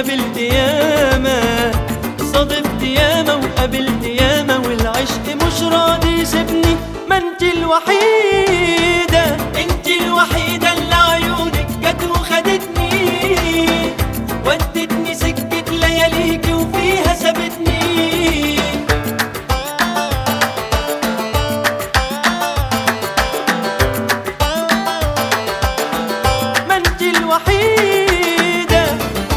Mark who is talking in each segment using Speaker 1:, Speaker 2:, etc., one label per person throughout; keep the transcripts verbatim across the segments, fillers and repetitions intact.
Speaker 1: وقابلت ياما، صادفت ياما وقابلت ياما، والعشق مش راضي يسيبني. ما انت الوحيدة، انت الوحيدة اللي عيونك جت وخدتني، ودتني سكة لياليكي وفيها سابتني. ما انت الوحيدة.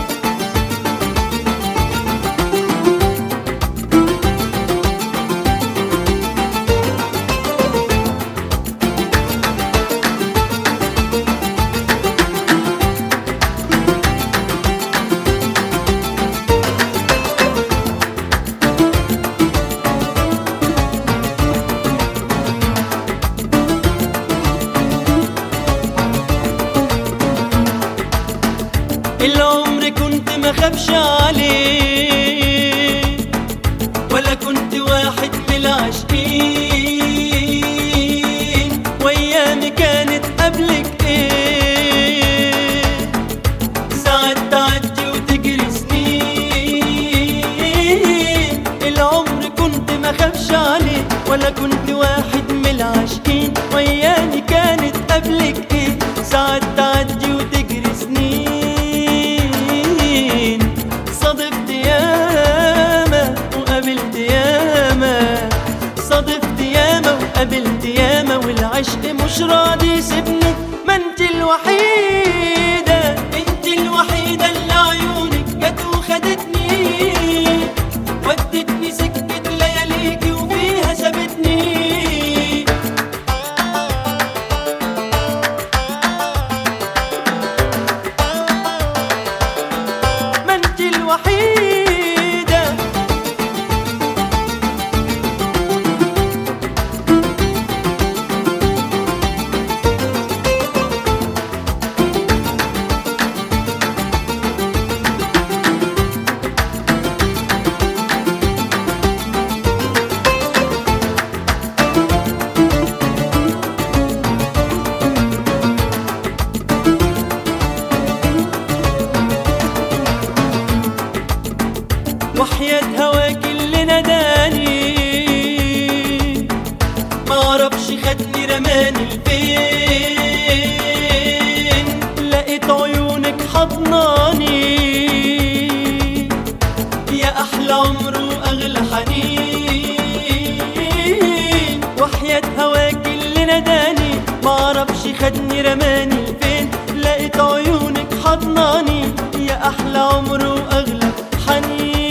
Speaker 1: العمر كنت ما خافش عليه، ولا كنت واحد من العاشقين، وايامي كانت قبلك ايه، ساعات تعدي وتجري سنين. العمر كنت ما خافش عليه، ولا كنت واحد من العاشقين، وايامي كانت قبلك ايه، ساعات تعدي وتجري سنين. صادفت ياما وقابلت ياما، صادفت ياما وقابلت ياما، والعشق مش راضي يسيبني. ما انت الوحيدة، انت الوحيدة اللي عيونك جت وخدتني، ودتني سكة لياليكي وفيها سابتني. ما انت الوحيدة. وحياة هواك اللي ناداني، معرفش خدني رماني لفين، لقيت عيونك حضناني، يا أحلى عمر وأغلى حنين. وحياة هواك اللي ناداني، معرفش خدني رماني لفين، لقيت عيونك حضناني، يا أحلى عمر وأغلى حنين.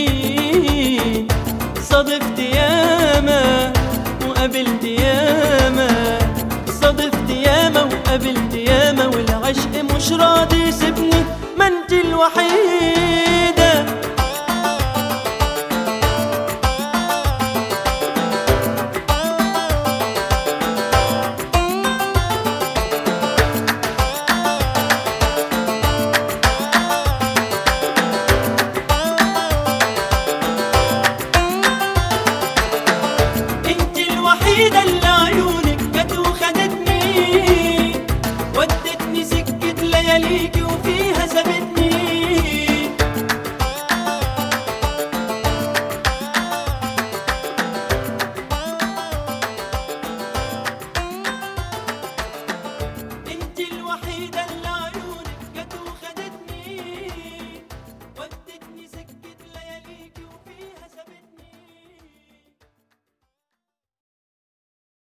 Speaker 1: صادفت ياما وقابلت ياما، صادفت ياما وقابلت ياما، والعشق مش راضي يسيبني. ما انت الوحيد.